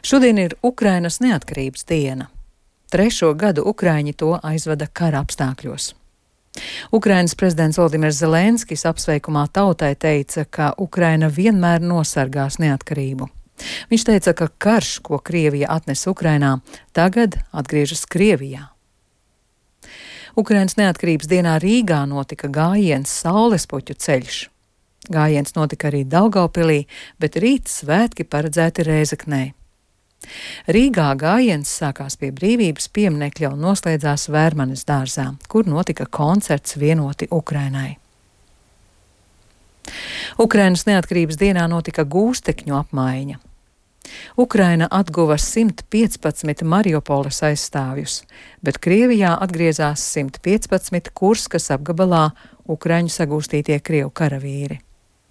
Šodien ir Ukrainas neatkarības diena. 3. gadu Ukraiņi to aizvada kara apstākļos. Ukrainas prezidents Volodimirs Zelenskis apsveikumā tautai teica, ka Ukraina vienmēr nosargās neatkarību. Viņš teica, ka karš, ko Krievija atnes Ukrainā, tagad atgriežas Krievijā. Ukrainas neatkarības dienā Rīgā notika gājiens Saulespuķu ceļš. Gājiens notika arī Daugavpilī, bet rīt svētki paredzēti Rēzeknē. Rīgā gājiens sākās pie Brīvības pieminekļa un noslēdzās Vērmanes dārzā, kur notika koncerts Vienoti Ukrainai. Ukrainas neatkarības dienā notika gūstekņu apmaiņa. Ukraina atguva 115 Mariupoles aizstāvjus, bet Krievijā atgriezās 115 Kurskas apgabalā Ukraiņu sagūstītie krievu karavīri.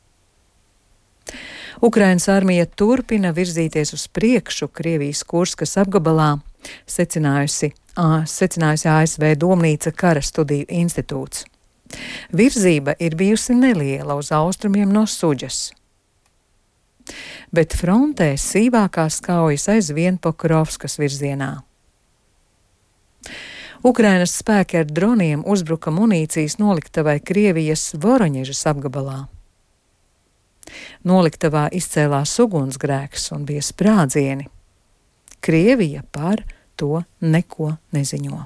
Ukrainas armija turpina virzīties uz priekšu Krievijas Kurskas apgabalā, secinājusi ASV Domnīca Kara studiju institūts. Virzība ir bijusi neliela uz austrumiem no Suģas. Bet frontē sīvākās kaujas aizvien Pokrovskas virzienā. Ukrainas spēki ar droniem uzbruka munīcijas noliktavai Krievijas Voroņežas apgabalā. Noliktavā izcēlās ugunsgrēks un bija sprādzieni. Krievija par to neko neziņo.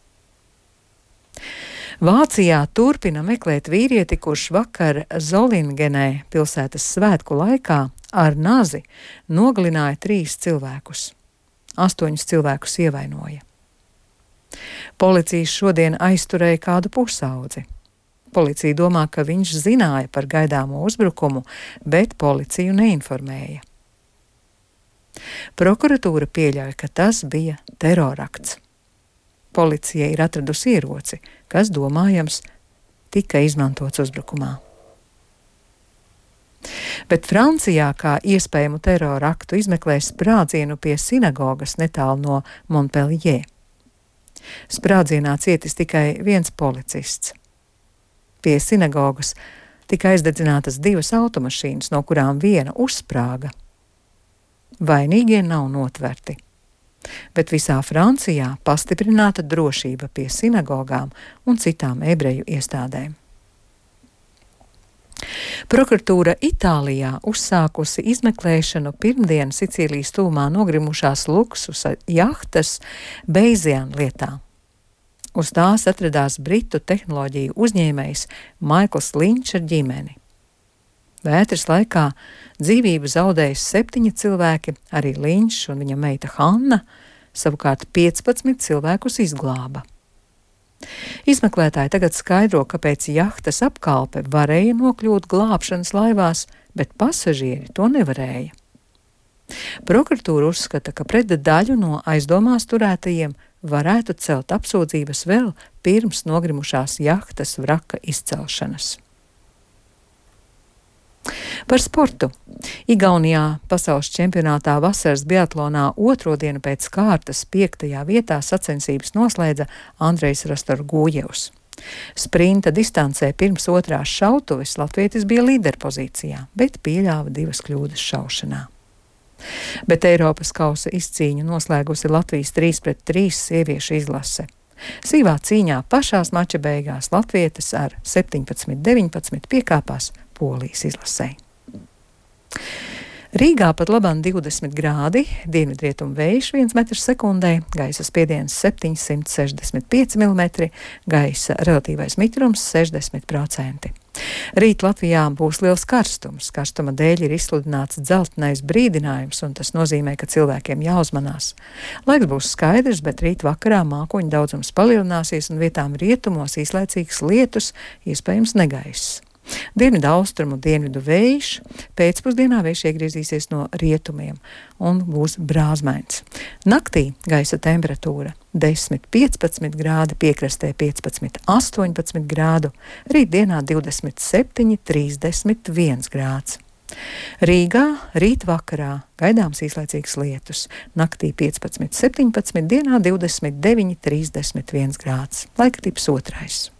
Vācijā turpina meklēt vīrieti, kurš vakar Zolingenē pilsētas svētku laikā ar nazi nogalināja 3 cilvēkus. 8 cilvēkus ievainoja. Policija šodien aizturēja kādu pusaudzi. Policija domā, ka viņš zināja par gaidāmo uzbrukumu, bet policiju neinformēja. Prokuratūra pieļauj, ka tas bija terorakts. Policija ir atradusi ieroci, kas, domājams, tika izmantots uzbrukumā. Bet Francijā kā iespējamu teroraktu izmeklē sprādzienu pie sinagogas netālu no Montpellier. Sprādzienā cietis tikai viens policists. Pie sinagogas tika aizdedzinātas 2 automašīnas, no kurām viena uzsprāga. Vainīgie nav notverti. Bet visā Francijā pastiprināta drošība pie sinagogām un citām ebreju iestādēm. Prokuratūra Itālijā uzsākusi izmeklēšanu pirmdien Sicīlijas tuvumā nogrimušās luksusa jahtas Beizian lietā. Uz tās atradās britu tehnoloģiju uzņēmējs Maikls Linčs ar ģimeni. Vētras laikā dzīvību zaudēja 7 cilvēki, arī Linčs un viņa meita Hanna, savukārt 15 cilvēkus izglāba. Izmeklētāji tagad skaidro, kāpēc jahtas apkalpe varēja nokļūt glābšanas laivās, bet pasažieri to nevarēja. Prokuratūra uzskata, ka pret daļu no aizdomās turētajiem varētu celt apsūdzības vēl pirms nogrimušās jahtas vraka izcelšanas. Par sportu. Igaunijā pasaules čempionātā vasaras biatlonā 2. dienu pēc kārtas 5. vietā sacensības noslēdza Andrejs Rastorgujevs. Sprinta distancē pirms 2. šautuves latvietis bija līderpozīcijā, bet pieļāva 2 kļūdas šaušanā. Bet Eiropas kausa izcīņu noslēgusi Latvijas 3-3 sieviešu izlase. Sīvā cīņā pašās mača beigās latvietes ar 17-19 piekāpās Polijas izlasei. Rīgā pat labāk 20 grādi, dienvidrietumu vējš 1 metrs sekundē, gaisa spiediens 765 mm, gaisa relatīvais mitrums 60%. Rīt Latvijā būs liels karstums. Karstuma dēļ ir izsludināts dzeltenais brīdinājums, un tas nozīmē, ka cilvēkiem jāuzmanās. Laiks būs skaidrs, bet rīt vakarā mākoņu daudzums palielināsies un vietām rietumos īslaicīgs lietus, iespējams negaiss. Dienvidu austrumu dienvidu vējš, pēcpusdienā vējš iegriezīsies no rietumiem un būs brāzmains. Naktī gaisa temperatūra 10-15 grādi, piekrastē 15-18 grādu, rītdienā 27-31 grāds. Rīgā rīt vakarā gaidāms īslaicīgs lietus, naktī 15-17, dienā 29-31 grāds. Laika tips 2.